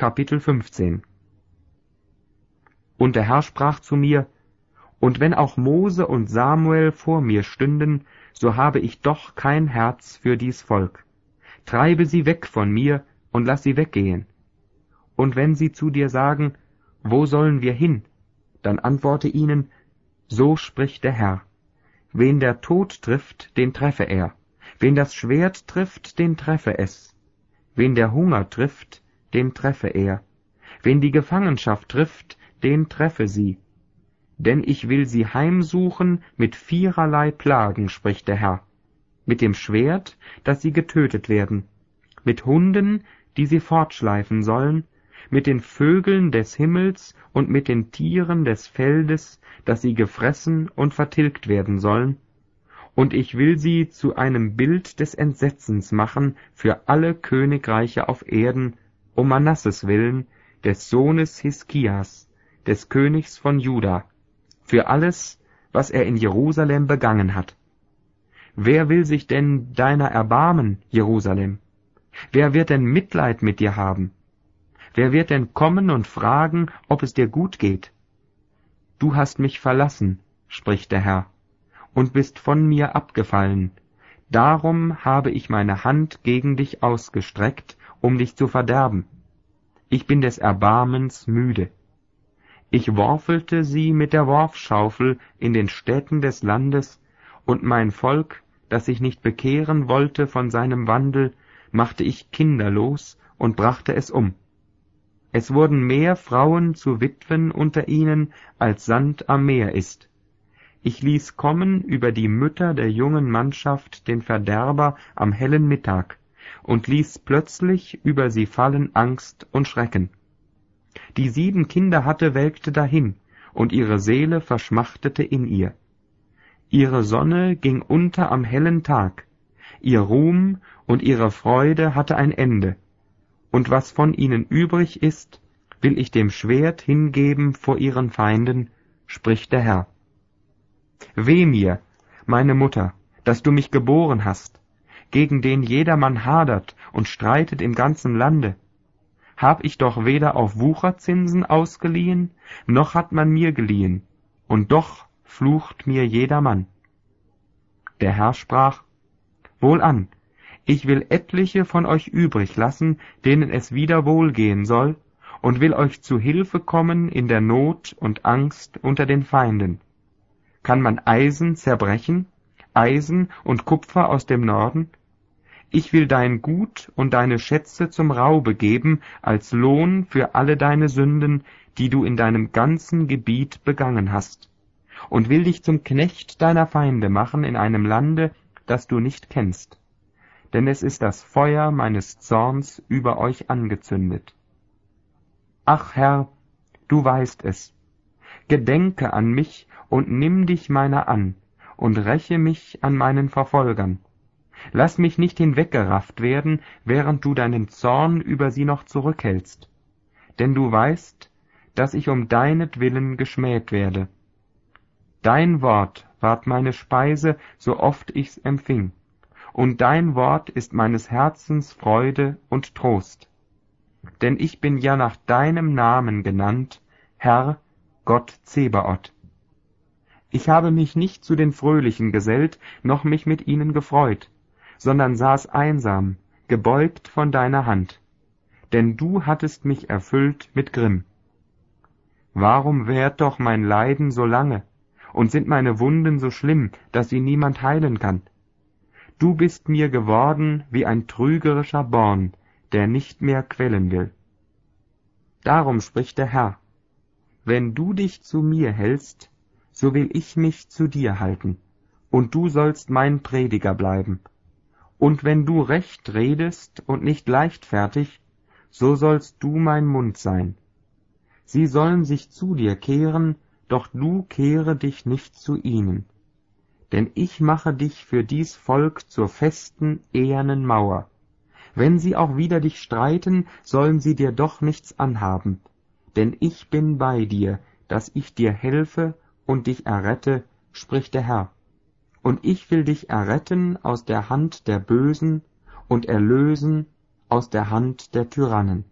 Kapitel 15. Und der Herr sprach zu mir: Und wenn auch Mose und Samuel vor mir stünden, so habe ich doch kein Herz für dies Volk. Treibe sie weg von mir und lass sie weggehen. Und wenn sie zu dir sagen: Wo sollen wir hin? Dann antworte ihnen: So spricht der Herr. Wen der Tod trifft, den treffe er. Wen das Schwert trifft, den treffe es. Wen der Hunger trifft, den treffe er. Wen die Gefangenschaft trifft, den treffe sie. Denn ich will sie heimsuchen mit viererlei Plagen, spricht der Herr. Mit dem Schwert, dass sie getötet werden, mit Hunden, die sie fortschleifen sollen, mit den Vögeln des Himmels und mit den Tieren des Feldes, dass sie gefressen und vertilgt werden sollen. Und ich will sie zu einem Bild des Entsetzens machen für alle Königreiche auf Erden, um Manasses willen, des Sohnes Hiskias, des Königs von Juda, für alles, was er in Jerusalem begangen hat. Wer will sich denn deiner erbarmen, Jerusalem? Wer wird denn Mitleid mit dir haben? Wer wird denn kommen und fragen, ob es dir gut geht? Du hast mich verlassen, spricht der Herr, und bist von mir abgefallen. Darum habe ich meine Hand gegen dich ausgestreckt, um dich zu verderben. Ich bin des Erbarmens müde. Ich worfelte sie mit der Worfschaufel in den Städten des Landes, und mein Volk, das sich nicht bekehren wollte von seinem Wandel, machte ich kinderlos und brachte es um. Es wurden mehr Frauen zu Witwen unter ihnen, als Sand am Meer ist. Ich ließ kommen über die Mütter der jungen Mannschaft den Verderber am hellen Mittag und ließ plötzlich über sie fallen Angst und Schrecken. Die 7 Kinder hatte, welkte dahin, und ihre Seele verschmachtete in ihr. Ihre Sonne ging unter am hellen Tag, ihr Ruhm und ihre Freude hatte ein Ende, und was von ihnen übrig ist, will ich dem Schwert hingeben vor ihren Feinden, spricht der Herr. Weh mir, meine Mutter, dass du mich geboren hast, gegen den jedermann hadert und streitet im ganzen Lande. Hab ich doch weder auf Wucherzinsen ausgeliehen, noch hat man mir geliehen, und doch flucht mir jedermann. Der Herr sprach: Wohlan, ich will etliche von euch übrig lassen, denen es wieder wohlgehen soll, und will euch zu Hilfe kommen in der Not und Angst unter den Feinden. Kann man Eisen zerbrechen, Eisen und Kupfer aus dem Norden? Ich will dein Gut und deine Schätze zum Raube geben, als Lohn für alle deine Sünden, die du in deinem ganzen Gebiet begangen hast, und will dich zum Knecht deiner Feinde machen in einem Lande, das du nicht kennst. Denn es ist das Feuer meines Zorns über euch angezündet. Ach Herr, du weißt es. Gedenke an mich und nimm dich meiner an, und räche mich an meinen Verfolgern. Lass mich nicht hinweggerafft werden, während du deinen Zorn über sie noch zurückhältst. Denn du weißt, dass ich um deinetwillen geschmäht werde. Dein Wort ward meine Speise, so oft ich's empfing, und dein Wort ist meines Herzens Freude und Trost. Denn ich bin ja nach deinem Namen genannt, Herr, Gott Zebaoth. Ich habe mich nicht zu den Fröhlichen gesellt, noch mich mit ihnen gefreut, sondern saß einsam, gebeugt von deiner Hand, denn du hattest mich erfüllt mit Grimm. Warum währt doch mein Leiden so lange, und sind meine Wunden so schlimm, dass sie niemand heilen kann? Du bist mir geworden wie ein trügerischer Born, der nicht mehr quellen will. Darum spricht der Herr: Wenn du dich zu mir hältst, so will ich mich zu dir halten, und du sollst mein Prediger bleiben. Und wenn du recht redest und nicht leichtfertig, so sollst du mein Mund sein. Sie sollen sich zu dir kehren, doch du kehre dich nicht zu ihnen. Denn ich mache dich für dies Volk zur festen, ehernen Mauer. Wenn sie auch wider dich streiten, sollen sie dir doch nichts anhaben. Denn ich bin bei dir, dass ich dir helfe und dich errette, spricht der Herr. Und ich will dich erretten aus der Hand der Bösen und erlösen aus der Hand der Tyrannen.